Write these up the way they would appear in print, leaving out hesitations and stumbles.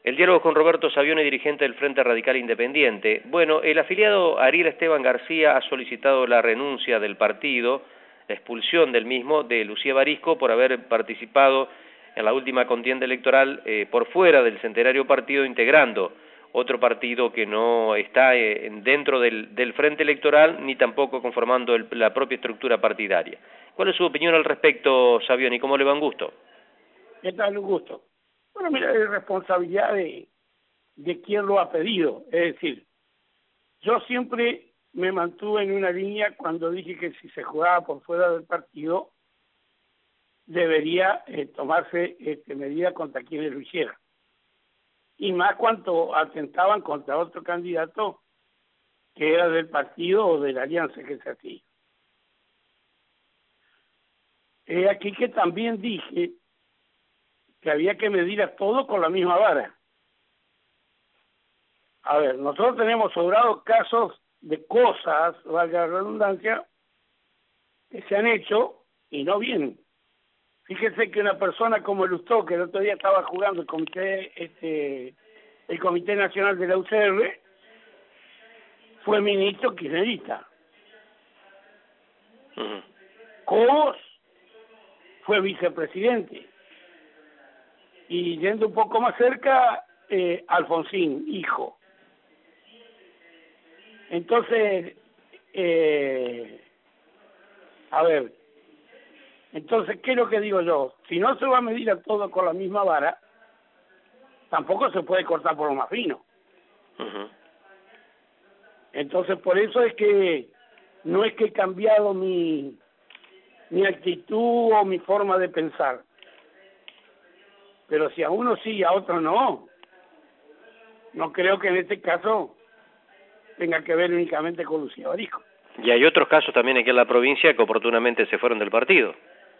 El diálogo con Roberto Savione, dirigente del Frente Radical Independiente. Bueno, el afiliado Ariel Esteban García ha solicitado la renuncia del partido, la expulsión del mismo, de Lucía Barisco, por haber participado en la última contienda electoral por fuera del centenario partido, integrando otro partido que no está dentro del frente electoral, ni tampoco conformando la propia estructura partidaria. ¿Cuál es su opinión al respecto, Savione, y cómo le va? Un gusto. ¿Qué tal? Un gusto. Bueno, mira, es responsabilidad de quien lo ha pedido. Es decir, yo siempre me mantuve en una línea cuando dije que si se jugaba por fuera del partido, debería tomarse medidas contra quienes lo hicieran. Y más cuando atentaban contra otro candidato que era del partido o de la alianza que se hacía. Aquí que también dije que había que medir a todo con la misma vara. A ver, nosotros tenemos sobrados casos de cosas, valga la redundancia, que se han hecho y no bien. Fíjese que una persona como Lustó, que el otro día estaba jugando el Comité Nacional de la UCR, fue ministro kirchnerista. Cobos fue vicepresidente. Y yendo un poco más cerca, Alfonsín, hijo. Entonces, a ver, entonces, ¿qué es lo que digo yo? Si no se va a medir a todo con la misma vara, tampoco se puede cortar por lo más fino. Entonces, por eso es que no es que he cambiado mi actitud o mi forma de pensar. Pero si a uno sí y a otro no, no creo que en este caso tenga que ver únicamente con Lucía Barisco. Y hay otros casos también aquí en la provincia que oportunamente se fueron del partido.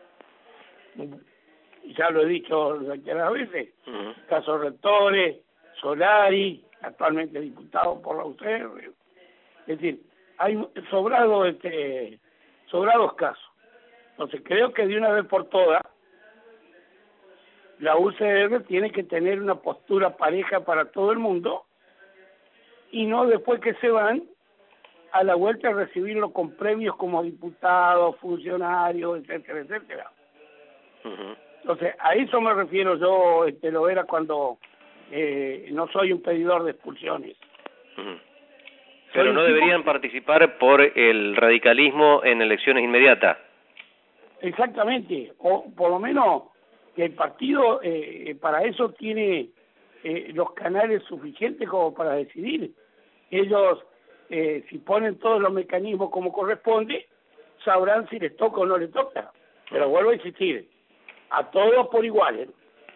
Ya lo he dicho varias veces, casos Rectores, Solari, actualmente diputado por la UCR. Es decir, hay sobrados casos. Entonces creo que de una vez por todas la UCR tiene que tener una postura pareja para todo el mundo y no después que se van a la vuelta a recibirlo con premios como diputados, funcionarios, etcétera, etcétera. Entonces, a eso me refiero yo, Lovera, cuando no soy un pedidor de expulsiones. Pero no deberían participar por el radicalismo en elecciones inmediatas. Exactamente, o por lo menos que el partido para eso tiene los canales suficientes como para decidir. Ellos, si ponen todos los mecanismos como corresponde, sabrán si les toca o no les toca. Pero vuelvo a insistir, a todos por igual.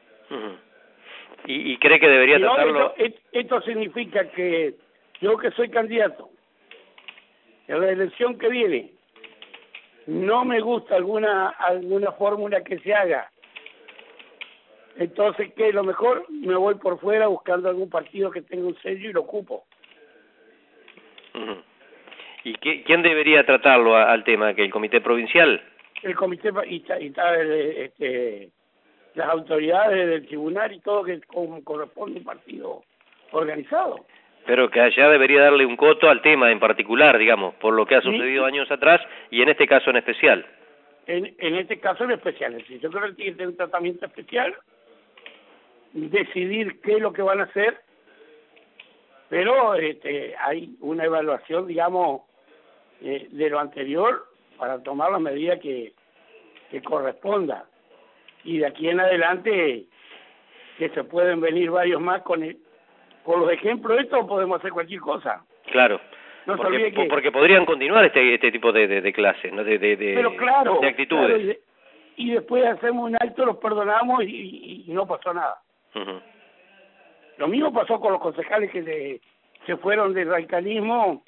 ¿Y cree que debería tratarlo? Esto significa que yo, que soy candidato en la elección que viene, no me gusta alguna fórmula que se haga. Entonces, ¿qué es lo mejor? Me voy por fuera buscando algún partido que tenga un sello y lo ocupo. ¿Y quién debería tratarlo al tema? ¿Que el comité provincial? El comité y las autoridades del tribunal y todo, que corresponde a un partido organizado. Pero que allá debería darle un coto al tema en particular, digamos, por lo que ha sucedido años atrás y en este caso en especial. En este caso en especial, yo creo que tiene que tener un tratamiento especial, decidir qué es lo que van a hacer, pero hay una evaluación, digamos, de lo anterior para tomar la medida que corresponda. Y de aquí en adelante, que se pueden venir varios más con los ejemplos de esto, podemos hacer cualquier cosa. Claro, no porque podrían continuar este tipo de clases, ¿no? Pero claro, de actitudes. Claro, y después hacemos un acto, los perdonamos y no pasó nada. Lo mismo pasó con los concejales que se fueron del radicalismo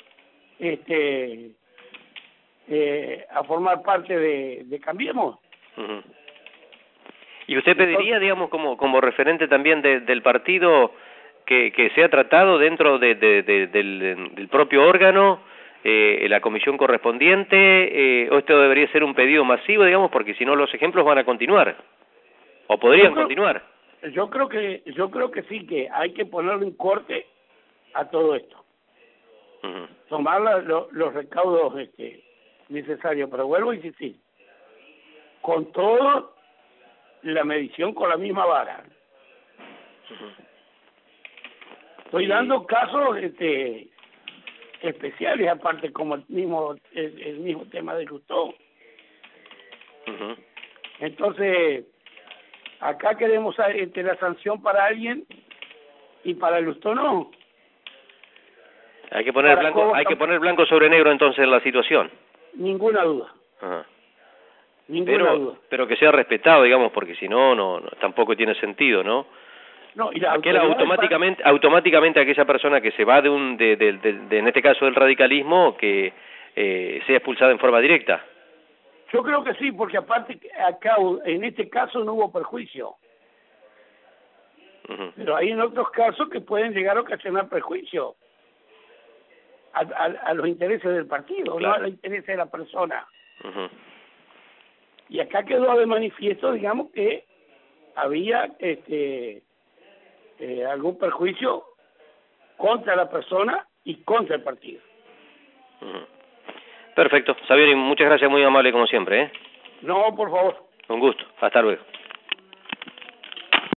a formar parte de Cambiemos. ¿Y usted pediría, digamos, como referente también del partido, que sea tratado dentro del propio órgano, la comisión correspondiente, o esto debería ser un pedido masivo, digamos, porque si no los ejemplos van a continuar, o podrían continuar? yo creo que sí, que hay que ponerle un corte a todo esto. Tomar los recaudos necesarios, pero vuelvo a insistir, con todo la medición con la misma vara. Estoy dando casos especiales, aparte, como el mismo tema de Lustó. Entonces, acá queremos la sanción para alguien y para el Lustó no. Hay que poner blanco sobre negro entonces en la situación. Ninguna duda. Ajá. Ninguna duda. Pero que sea respetado, digamos, porque si no, tampoco tiene sentido, ¿no? No, y la automáticamente aquella persona que se va de en este caso del radicalismo, que sea expulsada en forma directa. Yo creo que sí, porque aparte acá en este caso no hubo perjuicio. Pero hay en otros casos que pueden llegar a ocasionar perjuicio a los intereses del partido, claro, no a los intereses de la persona. Y acá quedó de manifiesto, digamos, que había algún perjuicio contra la persona y contra el partido. Perfecto, Xavier, muchas gracias, muy amable como siempre, ¿eh? No, por favor. Un gusto, hasta luego.